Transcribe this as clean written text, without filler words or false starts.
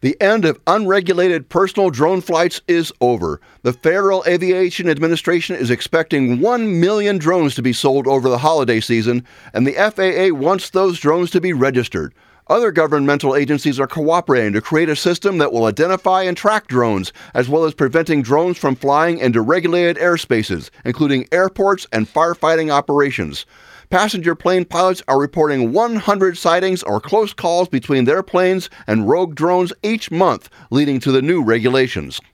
The end of unregulated personal drone flights is over. The Federal Aviation Administration is expecting 1 million drones to be sold over the holiday season, and the FAA wants those drones to be registered. Other governmental agencies are cooperating to create a system that will identify and track drones, as well as preventing drones from flying into regulated airspaces, including airports and firefighting operations. Passenger plane pilots are reporting 100 sightings or close calls between their planes and rogue drones each month, leading to the new regulations.